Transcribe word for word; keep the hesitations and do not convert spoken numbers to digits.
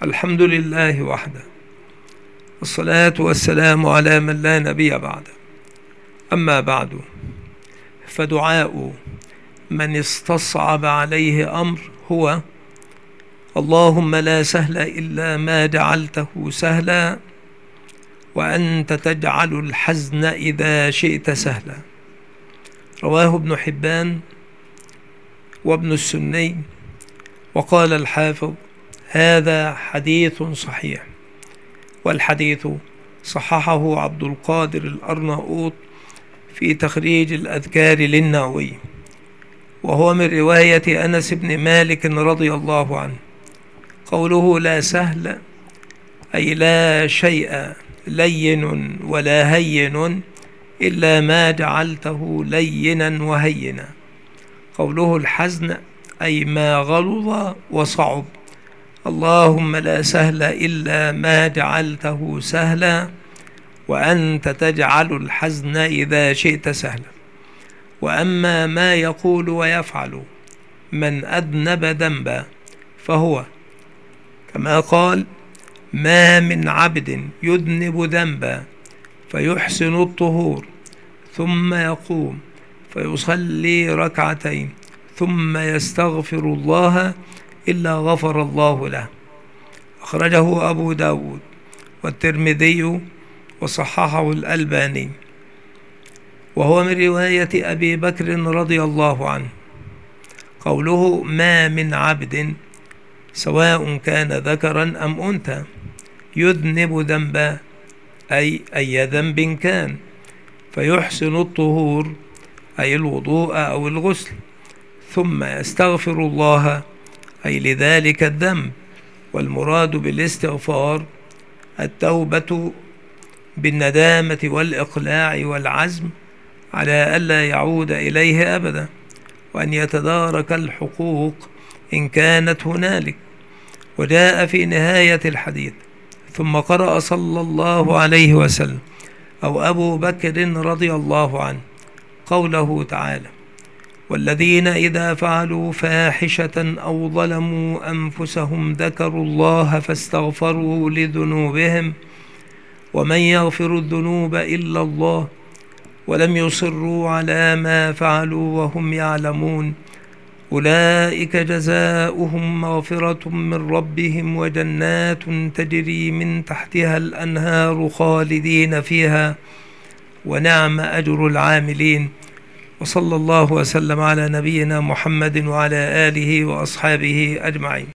الحمد لله وحده، والصلاة والسلام على من لا نبي بعده. أما بعد، فدعاء من استصعب عليه أمر هو: اللهم لا سهل إلا ما جعلته سهلا، وأنت تجعل الحزن إذا شئت سهلا. رواه ابن حبان وابن السني، وقال الحافظ: هذا حديث صحيح. والحديث صححه عبد القادر الأرناؤوط في تخريج الأذكار للنووي، وهو من رواية أنس بن مالك رضي الله عنه. قوله لا سهل أي لا شيء لين ولا هين إلا ما جعلته لينا وهينا. قوله الحزن أي ما غلظ وصعب. اللهم لا سهل إلا ما جعلته سهلا، وأنت تجعل الحزن إذا شئت سهلا. وأما ما يقول ويفعل من أذنب ذنبا فهو كما قال: ما من عبد يذنب ذنبا فيحسن الطهور ثم يقوم فيصلي ركعتين ثم يستغفر الله إلا غفر الله له. أخرجه أبو داود والترمذي وصححه الألباني، وهو من رواية أبي بكر رضي الله عنه. قوله ما من عبد سواء كان ذكرا أم أنثى يذنب ذنبا أي أي ذنب كان، فيحسن الطهور أي الوضوء أو الغسل، ثم يستغفر الله أي لذلك الذنب. والمراد بالاستغفار التوبة بالندامة والإقلاع والعزم على ألا يعود إليه أبدا، وأن يتدارك الحقوق إن كانت هنالك. وجاء في نهاية الحديث: ثم قرأ صلى الله عليه وسلم أو أبو بكر رضي الله عنه قوله تعالى: والذين إذا فعلوا فاحشة أو ظلموا أنفسهم ذكروا الله فاستغفروا لذنوبهم ومن يغفر الذنوب إلا الله ولم يصروا على ما فعلوا وهم يعلمون أولئك جزاؤهم مغفرة من ربهم وجنات تجري من تحتها الأنهار خالدين فيها ونعم أجر العاملين. وصلى الله وسلم على نبينا محمد وعلى آله وأصحابه أجمعين.